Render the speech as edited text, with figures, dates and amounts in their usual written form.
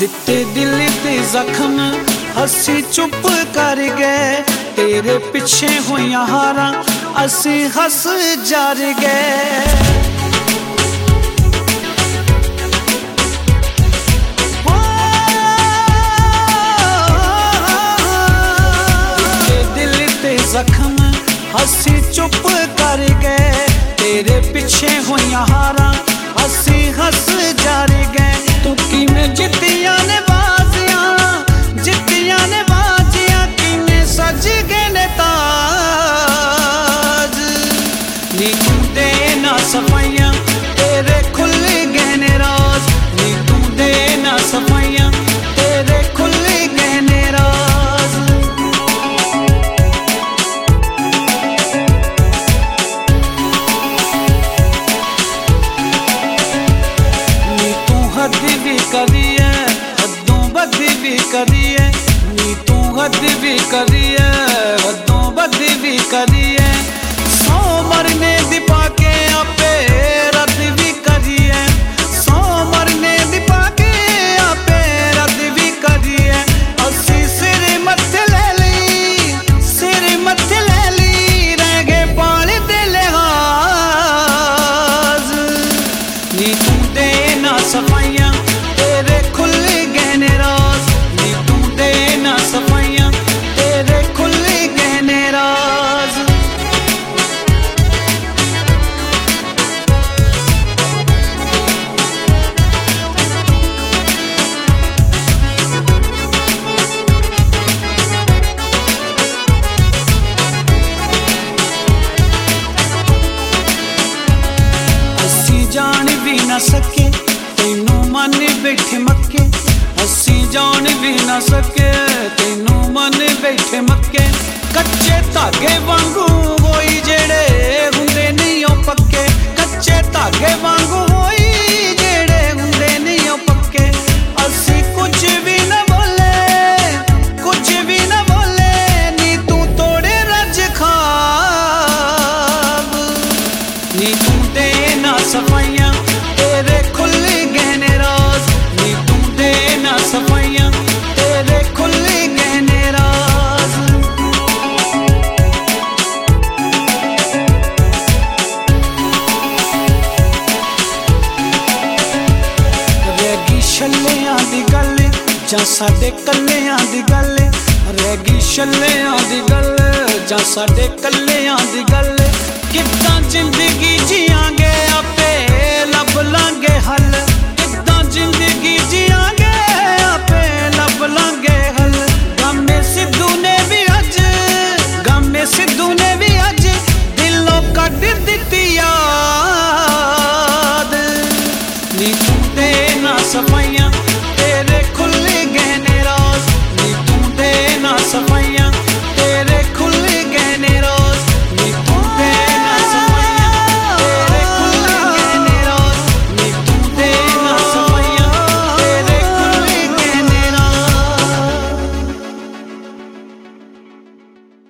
दिते दिल दे जख्म असी चुप कर गए, तेरे पिछे होइया हारा असी हस जर गए। दिल दे जख्म असी चुप कर गए, तेरे पिछे होइया हारा असी हस जर गए। तू किवें जित्तियां ने बाजियां, जित्तियां ने बाजियां, किवें सज गए ने ताज। नी तू दे ना सफाइयां, तेरे खुल गए ने राज। नी तू दे ना सफाइयां, तेरे खुल गए ने राज। नी तू हद भी करी है, हदों बद भी करी है। नी तू हद भी करी है, हदों बद भी करी है। सौ मरने दी पाके आपे रद भी करी है। सौ मरने दी पाके आपे रद भी करी है। असी सिर मत्थे ले ली, सिर मत्थे ले ली, रह गए पाल दे लिहाज। नी तू दे ना सफाइयां, तेरे खुल गए ने राज। नी तू दे ना सफाइयां, तेरे खुल गए ने राज। असी जान भी ना सके, तेनू मन बैठे मक्के। असी जान भी ना सके, तेनू मन बैठे मक्के। कच्चे धागे वांगू होई जेड़े हुंदे नहीं ओ पक्के। कच्चे धागे वांगू होई जेड़े हुंदे नहीं ओ पक्के। असी कुछ भी ना बोले, कुछ भी ना बोले, नी तू तोड़े रज खाब। नी तू दे ना सफाइयां, तेरे खुल गए ने राज। नी तू दे ना सफाइयां, तेरे खुल गए ने राज। रैगी छल्लियां दी गल जां साडे कल्लियां दी गल। रैगी छल्लियां दी गल जां साडे कल्लियां दी गल। किद्दां जिंदगी जियांगे आपे लब लांगे हल। किद्दां जिंदगी जियांगे आपे लब लांगे हल। गामे सिद्धू ने भी अज, गामे सिद्धू ने भी अज दिलों कट दित्ती याद। नी तू दे ना सफाइयां,